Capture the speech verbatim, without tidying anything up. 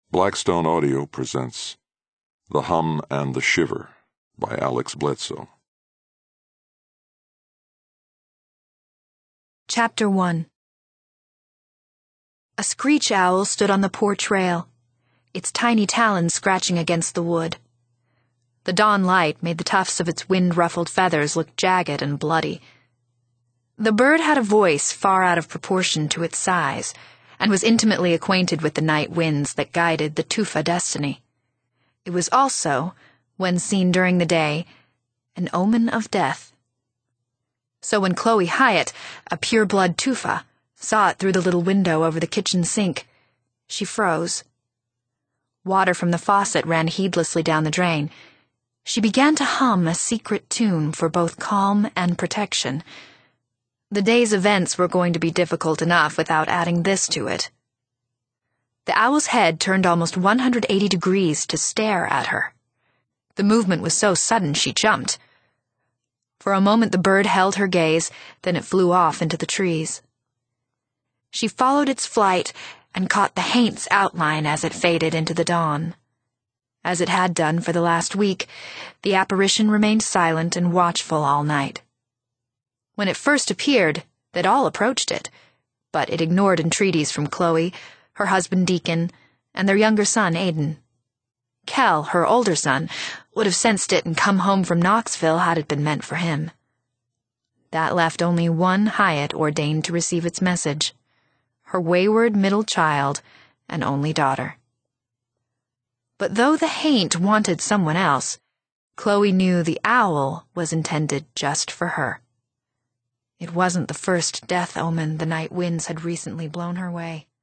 Blackstone Audio presents The Hum and the Shiver by Alex Bledsoe. Chapter one. A screech owl stood on the porch rail, its tiny talons scratching against the wood. The dawn light made the tufts of its wind-ruffled feathers look jagged and bloody. The bird had a voice far out of proportion to its size, and was intimately acquainted with the night winds that guided the tufa destiny. It was also, when seen during the day, an omen of death. So when Chloe Hyatt, a pure-blood tufa, saw it through the little window over the kitchen sink, she froze. Water from the faucet ran heedlessly down the drain. She began to hum a secret tune for both calm and protection. The day's events were going to be difficult enough without adding this to it. The owl's head turned almost one hundred eighty degrees to stare at her. The movement was so sudden she jumped. For a moment the bird held her gaze, then it flew off into the trees. She followed its flight and caught the haint's outline as it faded into the dawn. As it had done for the last week, the apparition remained silent and watchful all night. When it first appeared, they'd all approached it, but it ignored entreaties from Chloe, her husband Deacon, and their younger son Aidan. Kel, her older son, would have sensed it and come home from Knoxville had it been meant for him. That left only one Hyatt ordained to receive its message, her wayward middle child and only daughter. But though the haint wanted someone else, Chloe knew the owl was intended just for her. It wasn't the first death omen the night winds had recently blown her way.